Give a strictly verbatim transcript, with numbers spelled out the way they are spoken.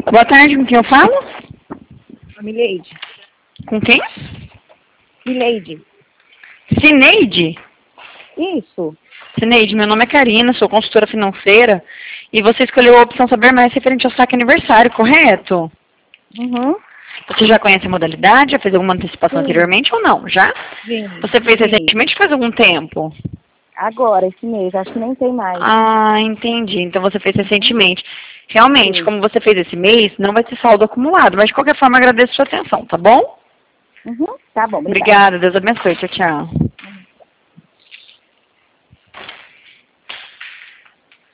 Boa tarde, com quem eu falo? Mileide. Com quem? Mileide. Cineide? Isso. Cineide, meu nome é Karina, sou consultora financeira e você escolheu a opção saber mais referente ao saque aniversário, correto? Uhum. Você já conhece a modalidade? Já fez alguma antecipação Sim. anteriormente ou não? Já? Sim. Você fez Sim. recentemente ou faz algum tempo? Agora, esse mês. Acho que nem tem mais. Ah, entendi. Então você fez recentemente. Realmente, Sim. como você fez esse mês, não vai ter saldo acumulado, mas de qualquer forma agradeço a sua atenção, tá bom? Uhum. Tá bom, obrigada. Obrigada, Deus abençoe. Tchau, tchau.